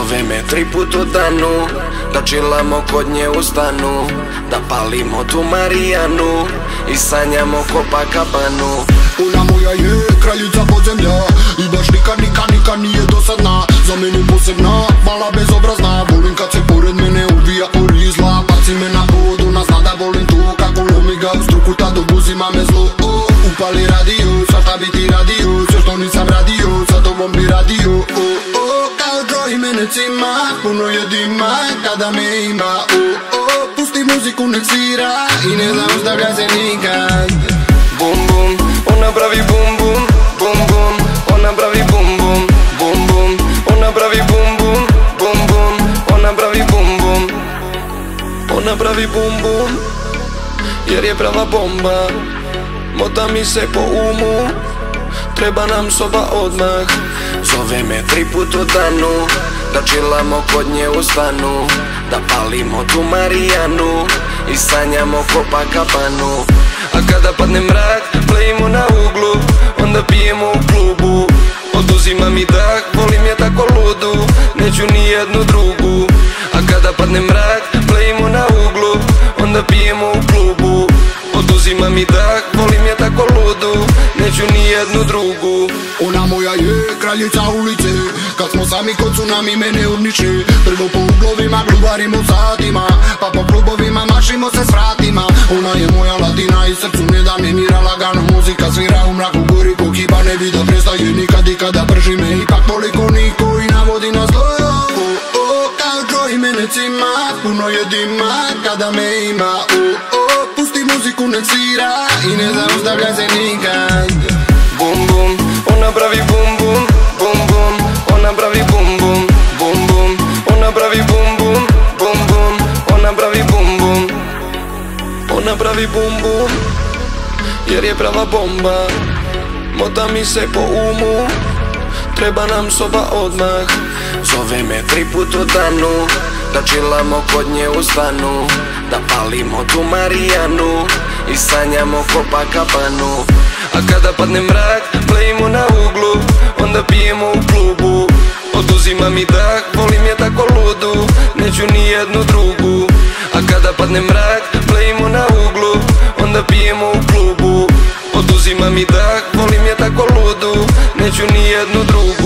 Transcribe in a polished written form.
Zove me 3 put u danu, da chillamo kod nje u stanu, da palimo tu Marijanu i sanjamo Copacabanu. Ona moja je kraljica podzemlja i baš nikad nije dosadna. Za mene posebna, mala bezobrazna. Volim kad se pored mene ubija orizla. Baci me na pod, ona zna da volim to. Kako lomi ga u struku, tad obuzima me zlo. Upali radio, svašta bi ti radio. Sve što nisam radio, sa tobom bi radio. Kao Joey mene cima, puno je dima kada me ima. Pusti muziku nek svira i ne zaustavlja se nikad. Bum bum, ona pravi bum bum, bum bum, ona pravi bum bum, bum bum, ona pravi bum bum, bum bum, ona pravi bum bum, ona pravi bum bum, jer je prava bomba. Mota mi se po umu, treba nam soba odmah. Zove me 3 put u danu, da chillamo kod nje u stanu, da palimo tu Marijanu i sanjamo Copacabanu. A kada padne mrak, plejimo na uglu, onda pijemo u klubu. Oduzima mi dah, volim je tako ludu, neću ni jednu drugu. A kada padne mrak, plejimo na uglu, onda pijemo u klubu. Oduzima mi dah, volim je tako ludu, neću ni jednu drugu. Ona moja je kraljica ulice, kad smo sami kod tsunami mene urniče. Prvo po uglovima glubarimo satima, pa po klubovima mašimo se s vratima. Ona je moja latina i srcu ne da mi mira. Lagano muzika svira u mraku, gori ko kiba, ne bi da prestaje nikad. I kada prži me ipak toliko niko i navodi na zlo. Kao Joey mene cima, puno je dima kada me ima. Pusti muziku nek svira i ne zaustavlja se nikad. Bum bum, ona pravi bum bum, bum bum, ona pravi bum bum, bum bum, ona pravi bum bum, bum bum, ona pravi bum bum, ona pravi bum bum, jer je prava bomba. Mota mi se po umu, treba nam soba odmah. Zove me 3 put u danu, da chillamo kod nje u stanu, da palimo tu Marijanu i sanjamo Copacabanu. A kada padne mrak, plejimo na uglu, onda pijemo u klubu. Oduzima mi dah, volim je tako ludu, neću ni jednu drugu. A kada padne mrak, plejimo na uglu, onda pijemo u klubu. Oduzima mi dah, volim je tako ludu, neću ni jednu drugu.